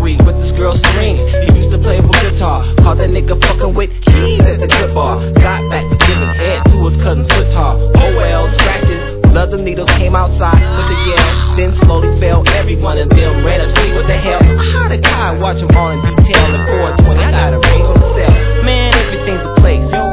3 with this girl Serene. He used to play with guitar. Caught that nigga fucking with keys at the clip bar. Got back to giving head to his cousin's guitar. Oh well, scratches. Blood the needles came outside with a yell. Then slowly fell. Everyone in them ran up, see what the hell. I hired a guy, watch him all in detail. At 420, I got a ring on the cell. Man, everything's a place.